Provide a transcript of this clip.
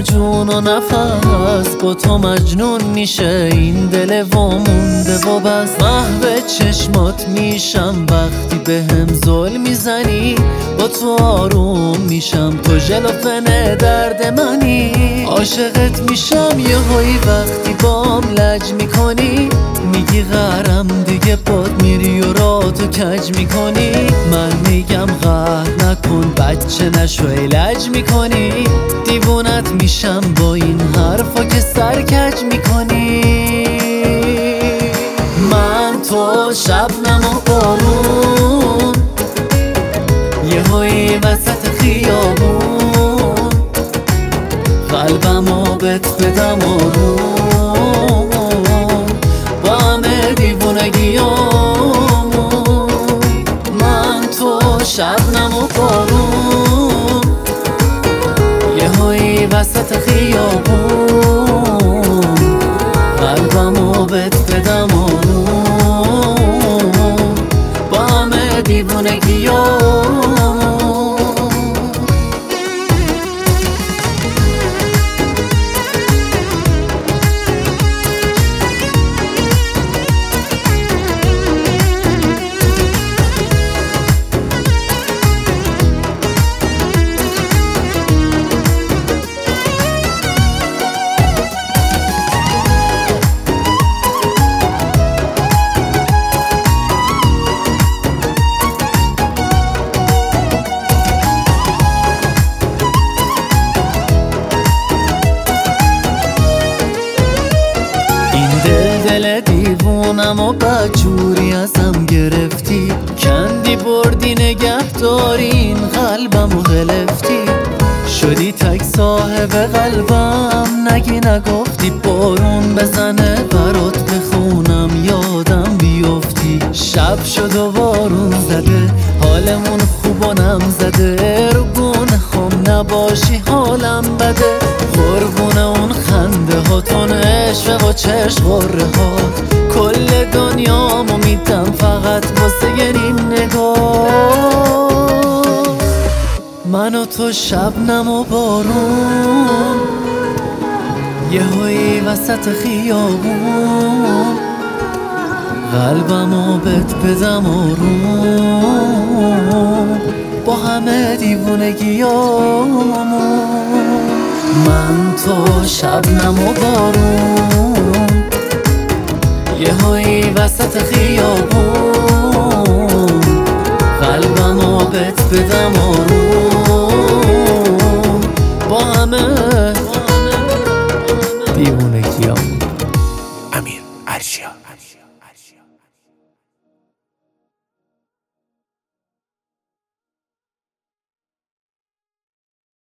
و جون و نفس با تو مجنون میشه این دل و مونده و بس. محو چشمات میشم وقتی بهم زل میزنی، با تو آروم میشم، تو ژلوفن درد منی. عاشقت میشم یهویی وقتی بام لج میکنی، میگی غرم دیگه باد میری و راتو کج میکنی. من میگم قهر نکن بچه نشو لج میکنی. دیوونت میشم با این حرفا که سرکج میکنی. من تو شبنم و بارون، یهویی وسط خیابون، قلبمو بهت بدم آروم، با همه دیوونگیامون. من تو شبنم و بارون، یهویی وسط خیابون، قلبمو بهت بدم آروم، با همه دیوونگیامون. دل دیوونم و بدجوری ازم گرفتی، کندی بردی نگهداری این قلبم و غلفتی. شدی تک صاحب قلبم، نگی نگفتی بارون بزنه برات بخونم یادم بیفتی. شب شد و بارون زده حالمون خوب و نم زده، رو گونه خم نباشی حالم بده. قربون اون خنده هاتون عشق و چشم غره هات، کل دنیامو میدم فقط واسه این نگاه. من و تو شبنم و بارون، یهویی وسط خیابون، قلبمو بهت بدم آروم، با همه دیوونگیامون. من تو شبنم و بارون، یهویی وسط خیابون، قلبمو بهت بدم آروم، با همه